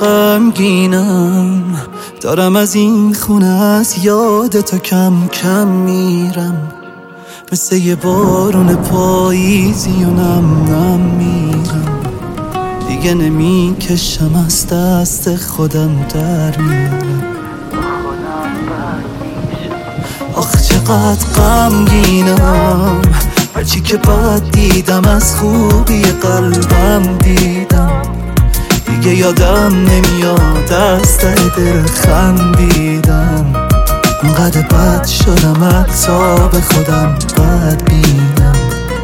غمگینم، دارم از این خونه از یاد تو کم کم میرم، مثل یه بارون پاییزی و نم نم میرم، دیگه نمیکشم از دست خودم در میرم. آخ چقدر غمگینم، هرچی که بد دیدم از خوبی قلبم دیدم، دیگه یادم نمیاد از ته دل خندیدم، انقدر بد شدم حتی به خودم بد بینم.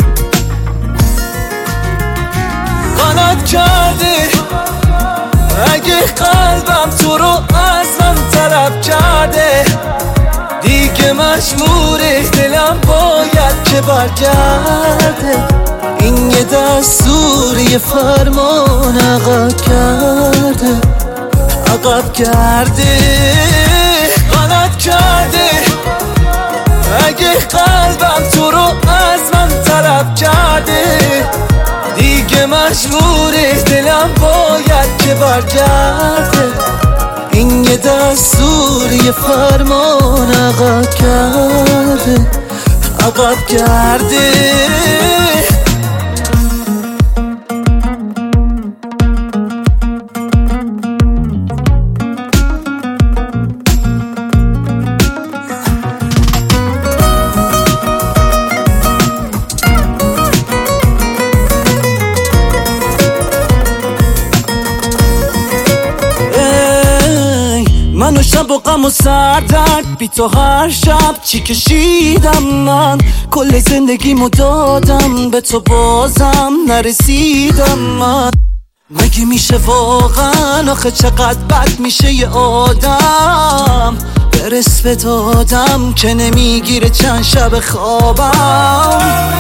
غلط کردی اگه قلبم تو رو از من طلب کرده، دیگه مجبوره دلم باید که برگرده، این یه دستوری فرمان عقب کرده عقب کرده. غلط کرده اگه قلبم تو رو از من طلب کرده، دیگه مجبوره دلم باید که برگرده، این یه دستوری فرمان عقب کرده عقب کرده. من و شب و غم و سردرد بی تو هر شب چی کشیدم، من کل زندگیمو دادم به تو بازم نرسیدم. من مگه میشه واقعا، آخه چقدر بد میشه یه آدم برس به دادم که نمیگیره چند شب خوابم.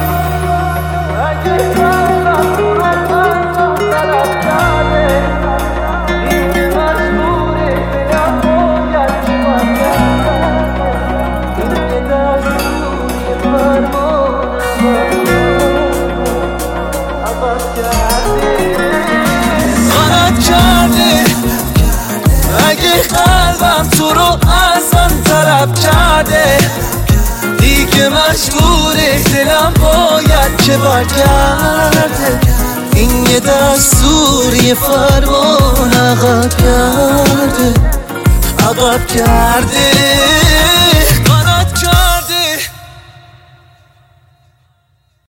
غلط کرده اگه قلبم تو رو از من طلب کرده، دیگه مجبوره دلم باید که برگرده، این یه دستوری فرمان عقب کرده عقب کرده.